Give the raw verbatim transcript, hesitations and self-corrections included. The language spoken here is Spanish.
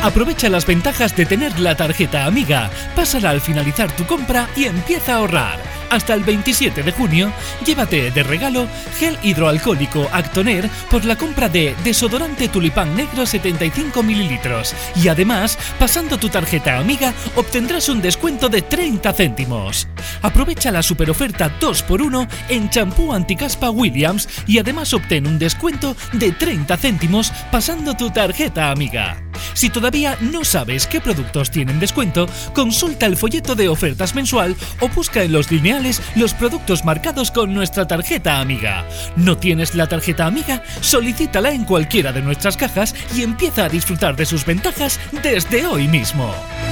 Aprovecha las ventajas de tener la tarjeta Amiga. Pásala al finalizar tu compra y empieza a ahorrar. Hasta el veintisiete de junio, llévate de regalo gel hidroalcohólico Actoner por la compra de desodorante Tulipán Negro setenta y cinco mililitros. Y además, pasando tu tarjeta Amiga, obtendrás un descuento de treinta céntimos. Aprovecha la superoferta dos por uno en champú anticaspa Williams y además obtén un descuento de treinta céntimos pasando tu tarjeta Amiga. Si todavía no sabes qué productos tienen descuento, consulta el folleto de ofertas mensual o busca en los lineales los productos marcados con nuestra tarjeta Amiga. ¿No tienes la tarjeta Amiga? Solicítala en cualquiera de nuestras cajas y empieza a disfrutar de sus ventajas desde hoy mismo.